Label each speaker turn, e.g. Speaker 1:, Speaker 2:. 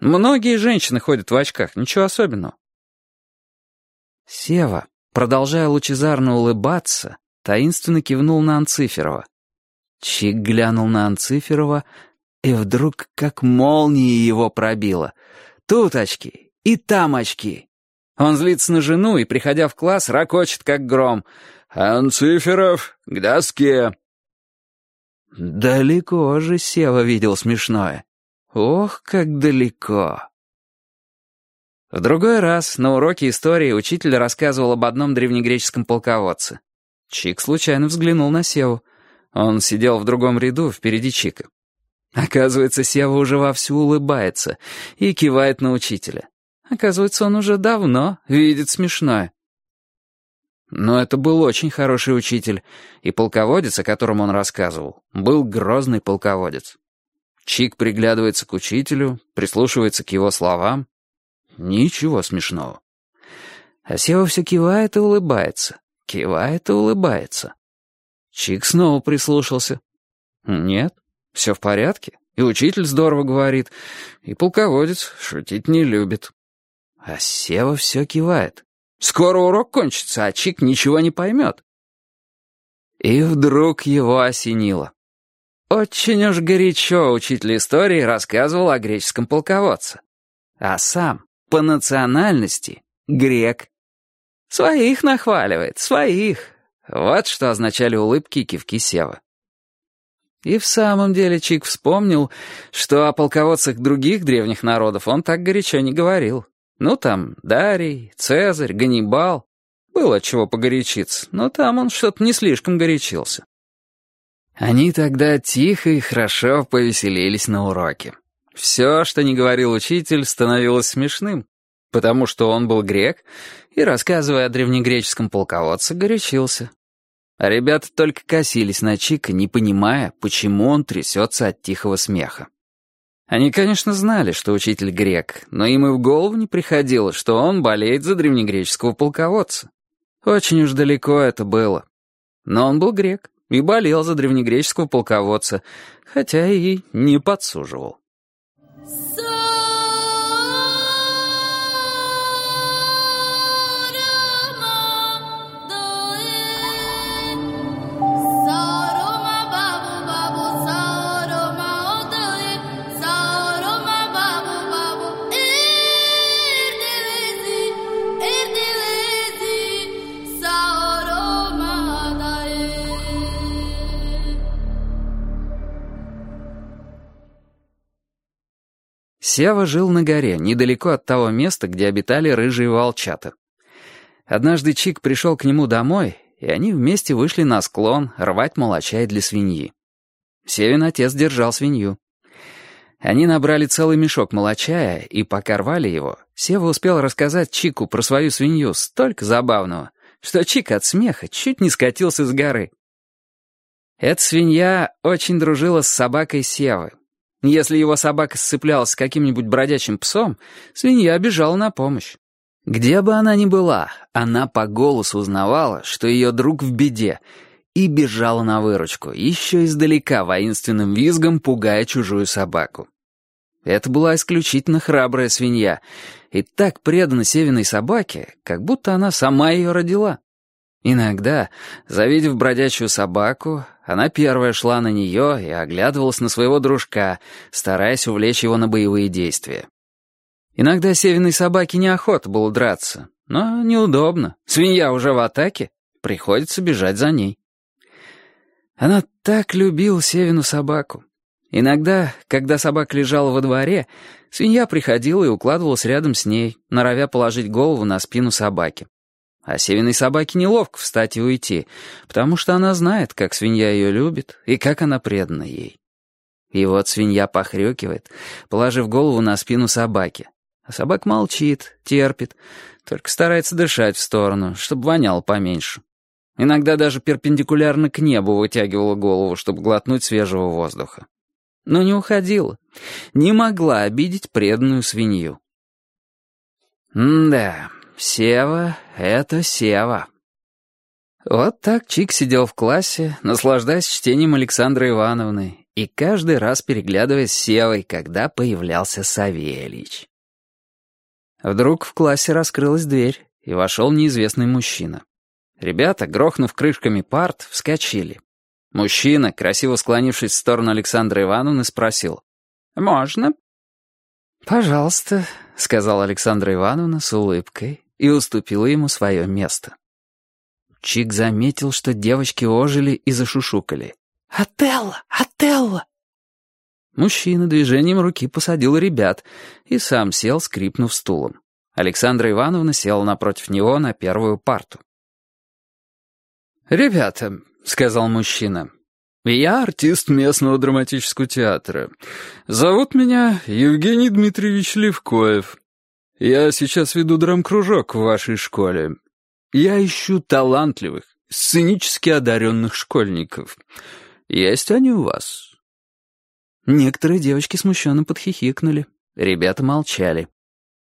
Speaker 1: Многие женщины ходят в очках, ничего особенного. Сева, продолжая лучезарно улыбаться, таинственно кивнул на Анциферова. Чик глянул на Анциферова, и вдруг как молнией его пробило. Тут очки, и там очки. Он злится на жену и, приходя в класс, ракочет, как гром. «Анциферов, к доске!» Далеко же Сева видел смешное. Ох, как далеко. В другой раз на уроке истории учитель рассказывал об одном древнегреческом полководце. Чик случайно взглянул на Севу. Он сидел в другом ряду впереди Чика. Оказывается, Сева уже вовсю улыбается и кивает на учителя. Оказывается, он уже давно видит смешное. Но это был очень хороший учитель, и полководец, о котором он рассказывал, был грозный полководец. Чик приглядывается к учителю, прислушивается к его словам. Ничего смешного. А Сева все кивает и улыбается, кивает и улыбается. Чик снова прислушался. Нет, все в порядке, и учитель здорово говорит, и полководец шутить не любит. А Сева все кивает. Скоро урок кончится, а Чик ничего не поймет. И вдруг его осенило. Очень уж горячо учитель истории рассказывал о греческом полководце. А сам, по национальности, грек. Своих нахваливает, своих. Вот что означали улыбки и кивки Севы. И в самом деле Чик вспомнил, что о полководцах других древних народов он так горячо не говорил. Ну там Дарий, Цезарь, Ганнибал. Было от чего погорячиться, но там он что-то не слишком горячился. Они тогда тихо и хорошо повеселились на уроке. Все, что не говорил учитель, становилось смешным, потому что он был грек и, рассказывая о древнегреческом полководце, горячился. А ребята только косились на Чика, не понимая, почему он трясется от тихого смеха. Они, конечно, знали, что учитель грек, но им и в голову не приходило, что он болеет за древнегреческого полководца. Очень уж далеко это было. Но он был грек и болел за древнегреческого полководца, хотя и не подсуживал. Сева жил на горе, недалеко от того места, где обитали рыжие волчата. Однажды Чик пришел к нему домой, и они вместе вышли на склон рвать молочай для свиньи. Севин отец держал свинью. Они набрали целый мешок молочая, и пока рвали его, Сева успел рассказать Чику про свою свинью столько забавного, что Чик от смеха чуть не скатился с горы. Эта свинья очень дружила с собакой Севы. Если его собака сцеплялась с каким-нибудь бродячим псом, свинья бежала на помощь. Где бы она ни была, она по голосу узнавала, что ее друг в беде, и бежала на выручку, еще издалека воинственным визгом пугая чужую собаку. Это была исключительно храбрая свинья, и так предана Севиной собаке, как будто она сама ее родила. Иногда, завидев бродячую собаку, она первая шла на нее и оглядывалась на своего дружка, стараясь увлечь его на боевые действия. Иногда Севиной собаке неохота было драться, но неудобно. Свинья уже в атаке, приходится бежать за ней. Она так любила Севину собаку. Иногда, когда собака лежала во дворе, свинья приходила и укладывалась рядом с ней, норовя положить голову на спину собаки. А Севиной собаке неловко встать и уйти, потому что она знает, как свинья ее любит и как она предана ей. И вот свинья похрюкивает, положив голову на спину собаки. А собака молчит, терпит, только старается дышать в сторону, чтобы воняло поменьше. Иногда даже перпендикулярно к небу вытягивала голову, чтобы глотнуть свежего воздуха. Но не уходила, не могла обидеть преданную свинью. Да, Сева — это Сева. Вот так Чик сидел в классе, наслаждаясь чтением Александры Ивановны, и каждый раз переглядываясь с Севой, когда появлялся Савельич. Вдруг в классе раскрылась дверь, и вошел неизвестный мужчина. Ребята, грохнув крышками парт, вскочили. Мужчина, красиво склонившись в сторону Александры Ивановны, спросил: «Можно?» «Пожалуйста», — сказала Александра Ивановна с улыбкой и уступила ему свое место. Чик заметил, что девочки ожили и зашушукали. «Отелло! Отелло!» Мужчина движением руки посадил ребят и сам сел, скрипнув стулом. Александра Ивановна села напротив него на первую парту. «Ребята», — сказал мужчина, — «я артист местного драматического театра. Зовут меня Евгений Дмитриевич Левкоев. Я сейчас веду драм-кружок в вашей школе. Я ищу талантливых, сценически одаренных школьников. Есть они у вас?» Некоторые девочки смущенно подхихикнули. Ребята молчали.